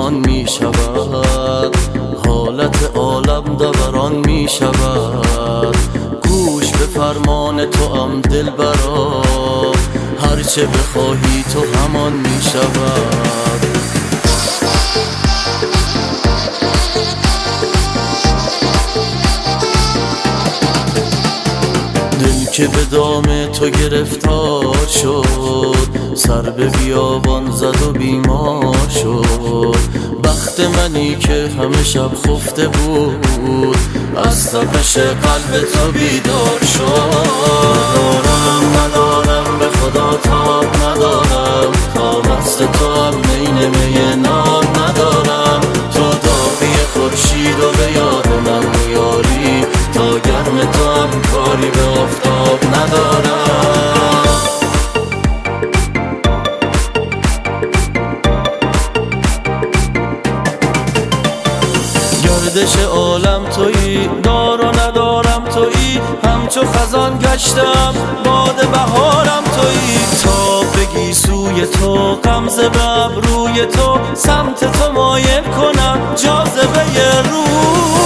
همان می شود، حالت عالم دوران می شود. گوش به فرمان تو ام دلبرا، هرچه بخواهی تو همان می شود. دل که به دام تو گرفتار شد، سر به بیابان زد و بیمار شد. بخت منی که همه شب خفته بود، از تپش قلب تو بیدار شد. ندارم به خدا تاب ندارم، تا مست تو هم نین می ناب ندارم. تو داغی خورشید و به یاد من میاری، تا گرم تو هم کاری به آفتاب ندارم. گردش عالم تویی، دار و ندارم تویی، همچو خزان گشتم باد بهارم تویی. تا بگی سوی تو غمزه به ابروی تو، سمت تو مایل کنم جاذبه روح.